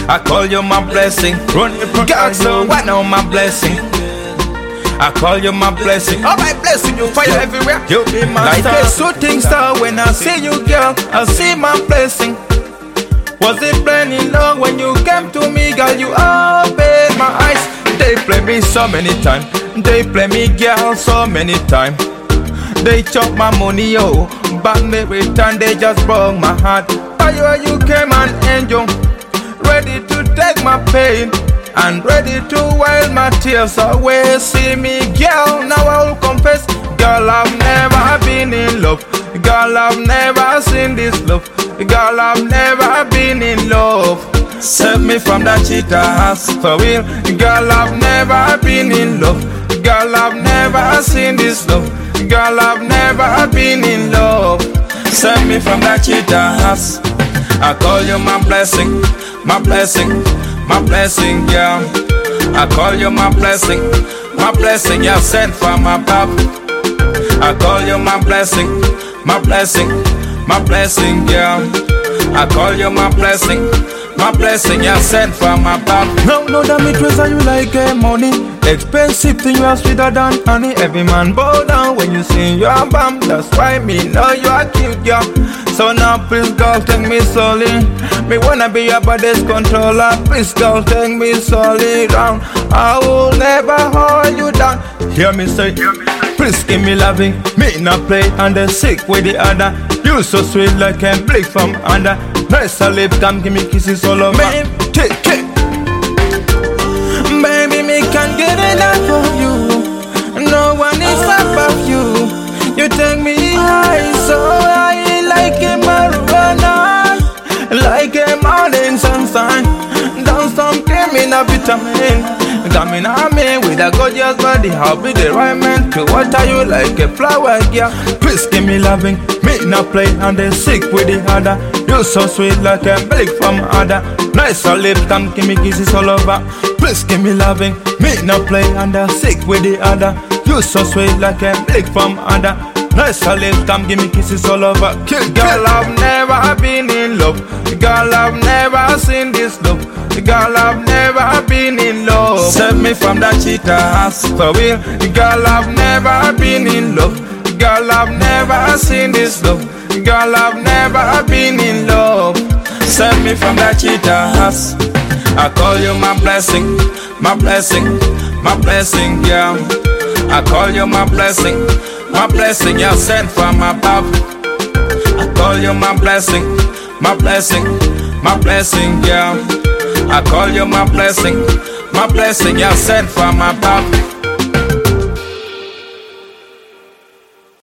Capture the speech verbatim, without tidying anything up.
I call you my blessing. Run the girl, so why now my blessing? I call you my blessing. Oh, my blessing, you fire everywhere. You be my like star. Like a shooting star. When I see you, girl, I see my blessing. Was it plenty long when you came to me, girl? You opened my eyes. They play me so many times. They play me, girl, so many times. They chop my money, yo, but every time they just broke my heart. Why you, you came an angel, ready to take my pain and ready to wipe my tears away. See me, girl, now I will confess, girl, I've never been in love. Girl, I've never seen this love. Girl, I've never been in love. Save me from that cheaters, for real. Girl, I've never been in love. Girl, I've never seen this love. Girl, I've never been in love. Save me from that cheaters. I call you my blessing, my blessing, my blessing, girl. I call you my blessing, my blessing, you're sent from above. I call you my blessing, my blessing, my blessing, girl. I call you my blessing, my blessing, you're sent from above. No, no, damn it, treasure you like a money. Expensive thing, you are sweeter than honey. Every man bow down when you sing your bam. That's why me know you are cute, girl. So now please, girl, take me slowly. Me wanna be your body's controller. Please, girl, take me slowly down. I will never hold you down. Hear me say, please give me loving. Me not play and the sick with the other. You so sweet like a blick from under. Nice a lip, come give me kisses all over. Baby, take it. Baby, me can't get enough of you. No one is above you. You take me high, so high, like a marijuana, like a morning sunshine. Down some criminal vitamin. Coming at me with a gorgeous body. How be the right man to water you like a flower, girl? Please give me loving. Me not play and they sick with the other. You so sweet like a blick from other. Nice a lip, come give me kisses all over. Please give me loving. Me not play and they sick with the other. You so sweet like a blick from other. Nice a lip, come give me kisses all over. Girl, I've never been in love. Girl, I've never seen this love. Girl, I've never been in love. Save me from that cheaters, for real. Girl, I've never been in love. Girl, I've never seen this love. Girl, I've never been in love. Save me from that cheaters. I call you my blessing, my blessing, my blessing, girl. I call you my blessing, my blessing, you're sent from above. I call you my blessing, my blessing, my blessing, girl. I call you my blessing, my blessing, you're sent from above.